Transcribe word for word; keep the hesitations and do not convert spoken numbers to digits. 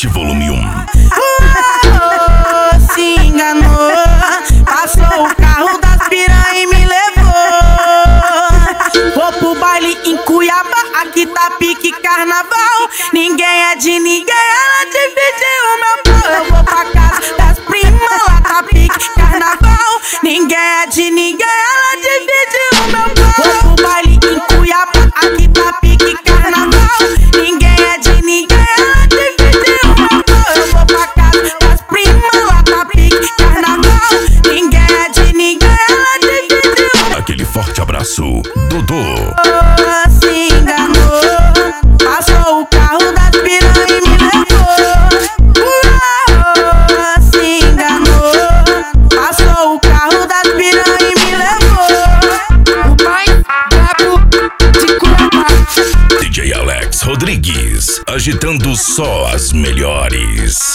Hit Volume um. Oh, se enganou, passou o carro das piranha e me levou. Vou pro baile em Cuiabá, aqui tá pique carnaval. Ninguém é de ninguém, ela dividiu o meu pau. Eu vou pra casa das primas, lá tá pique carnaval. Ninguém é de ninguém, ela dividiu o meu pau. Vou pro baile em Cuiabá, aqui tá pique carnaval. Ninguém é de ninguém, ela dividiu o meu pau. Eu vou pra casa das primas, lá tá pique carnaval. Ninguém é de ninguém, ela dividiu. Aquele forte abraço, Dodô. Oh, se enganou, passou o carro das piranha e me levou. Oh, se enganou, passou o carro das piranha e me levou. O pai brabo de Cuiabá. D J Alex Rodrigues, agitando só as melhores.